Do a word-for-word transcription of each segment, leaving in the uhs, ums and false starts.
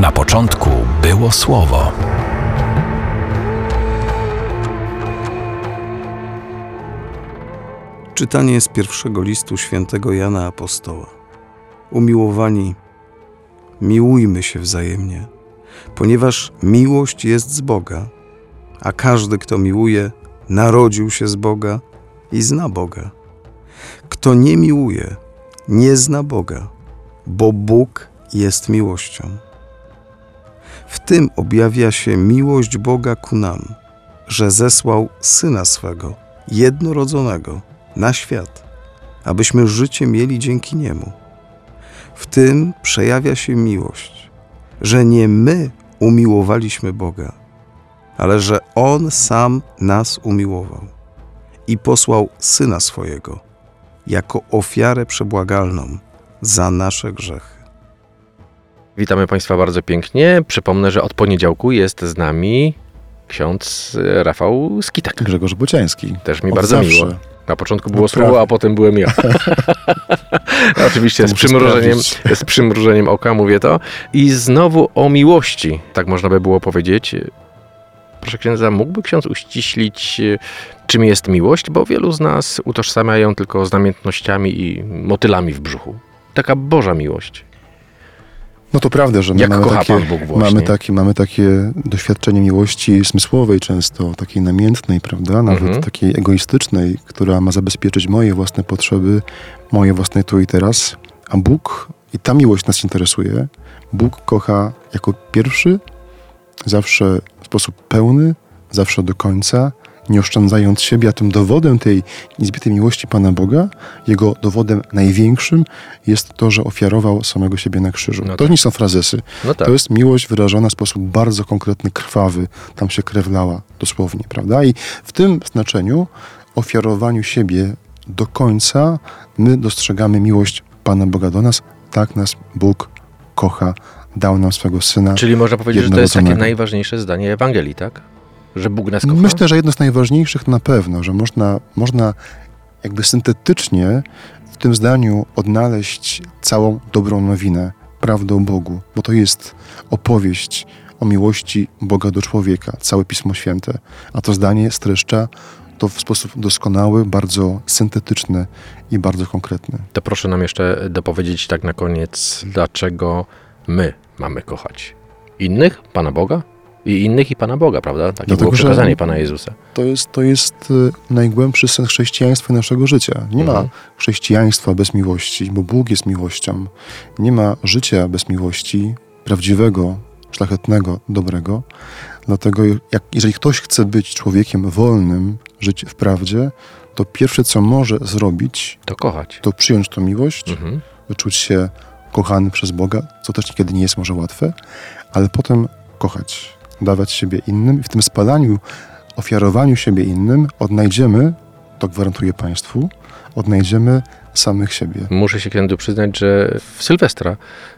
Na początku było Słowo. Czytanie z pierwszego listu świętego Jana Apostoła. Umiłowani, miłujmy się wzajemnie, ponieważ miłość jest z Boga, a każdy, kto miłuje, narodził się z Boga i zna Boga. Kto nie miłuje, nie zna Boga, bo Bóg jest miłością. W tym objawia się miłość Boga ku nam, że zesłał Syna swego, jednorodzonego, na świat, abyśmy życie mieli dzięki Niemu. W tym przejawia się miłość, że nie my umiłowaliśmy Boga, ale że On sam nas umiłował i posłał Syna swojego jako ofiarę przebłagalną za nasze grzechy. Witamy Państwa bardzo pięknie. Przypomnę, że od poniedziałku jest z nami ksiądz Rafał Skitak. Grzegorz Bociański. Też mi od bardzo zawsze. miło. Na początku było No słowo, prawie. a potem byłem ja. Oczywiście z przymrużeniem, z przymrużeniem oka mówię to. I znowu o miłości, tak można by było powiedzieć. Proszę księdza, mógłby ksiądz uściślić, czym jest miłość? Bo wielu z nas utożsamia ją tylko z namiętnościami i motylami w brzuchu. Taka Boża miłość. No to prawda, że my Jak mamy, kocha takie, Pan Bóg właśnie. mamy, takie, mamy takie doświadczenie miłości zmysłowej często, takiej namiętnej, prawda? Nawet Mhm. takiej egoistycznej, która ma zabezpieczyć moje własne potrzeby, moje własne tu i teraz. A Bóg, i ta miłość nas interesuje, Bóg kocha jako pierwszy, zawsze w sposób pełny, zawsze do końca, nie oszczędzając siebie, a tym dowodem tej niezbitej miłości Pana Boga, jego dowodem największym jest to, że ofiarował samego siebie na krzyżu. No to tak. nie są frazesy. No tak. To jest miłość wyrażona w sposób bardzo konkretny, krwawy. Tam się krew lała dosłownie, prawda? I w tym znaczeniu, ofiarowaniu siebie do końca, my dostrzegamy miłość Pana Boga do nas. Tak nas Bóg kocha, dał nam swego Syna. Czyli można powiedzieć, że to jest takie jednorodzonego. najważniejsze zdanie Ewangelii, tak? Że Bóg nas kocha? Myślę, że jedno z najważniejszych na pewno, że można, można jakby syntetycznie w tym zdaniu odnaleźć całą dobrą nowinę, prawdę o Bogu, bo to jest opowieść o miłości Boga do człowieka, całe Pismo Święte. A to zdanie streszcza to w sposób doskonały, bardzo syntetyczny i bardzo konkretny. To proszę nam jeszcze dopowiedzieć tak na koniec, dlaczego my mamy kochać innych, Pana Boga? I innych i Pana Boga, prawda? Takie Dlatego, było że przekazanie Pana Jezusa. To jest, to jest y, najgłębszy sens chrześcijaństwa i naszego życia. Nie Mhm. ma chrześcijaństwa bez miłości, bo Bóg jest miłością. Nie ma życia bez miłości, prawdziwego, szlachetnego, dobrego. Dlatego jak, jeżeli ktoś chce być człowiekiem wolnym, żyć w prawdzie, to pierwsze, co może zrobić, To kochać. to przyjąć tę miłość, Mhm. czuć się kochany przez Boga, co też niekiedy nie jest może łatwe, ale potem kochać, dawać siebie innym i w tym spalaniu, ofiarowaniu siebie innym odnajdziemy, to gwarantuję Państwu, odnajdziemy samych siebie. Muszę się księdzu przyznać, że w Sylwestra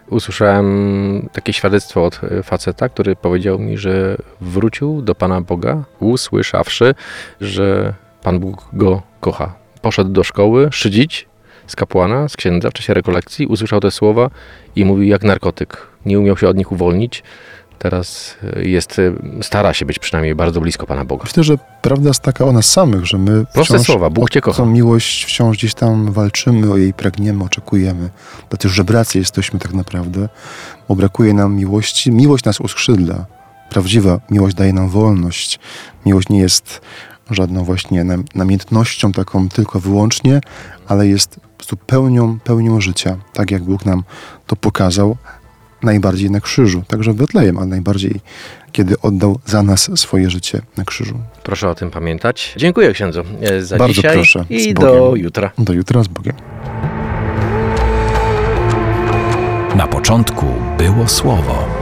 usłyszałem takie świadectwo od faceta, który powiedział mi, że wrócił do Pana Boga, usłyszawszy, że Pan Bóg go kocha. Poszedł do szkoły szydzić z kapłana, z księdza w czasie rekolekcji, usłyszał te słowa i mówił jak narkotyk. Nie umiał się od nich uwolnić. Teraz jest, stara się być przynajmniej bardzo blisko Pana Boga. Myślę, że prawda jest taka o nas samych, że my Proste wciąż słowa, Bóg Cię o kocha. tą miłość wciąż gdzieś tam walczymy, o jej pragniemy, oczekujemy. Tacy żebracy jesteśmy tak naprawdę, bo brakuje nam miłości. Miłość nas uskrzydla. Prawdziwa miłość daje nam wolność. Miłość nie jest żadną właśnie nam- namiętnością taką tylko wyłącznie, ale jest po prostu pełnią, pełnią życia. Tak jak Bóg nam to pokazał, najbardziej na krzyżu. Także w Betlejem, ale najbardziej, kiedy oddał za nas swoje życie na krzyżu. Proszę o tym pamiętać. Dziękuję księdzu za Bardzo dzisiaj proszę. i Z do Bogiem. jutra. Do jutra z Bogiem. Na początku było Słowo.